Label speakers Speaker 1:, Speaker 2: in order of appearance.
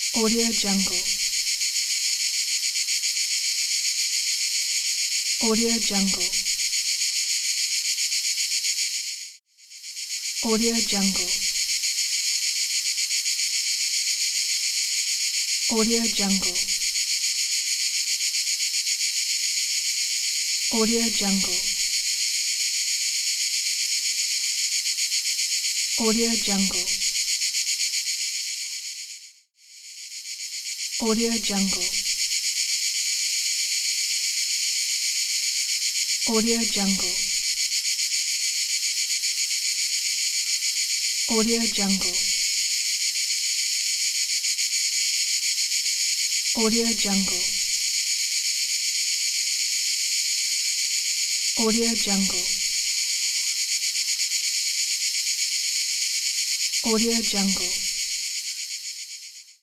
Speaker 1: Audio Jungle. Audio Jungle. Audio Jungle. Audio Jungle. Audio Jungle. Audio Jungle. Audio Jungle. Audio Jungle. Audio Jungle. Audio Jungle. Audio Jungle. Audio Jungle.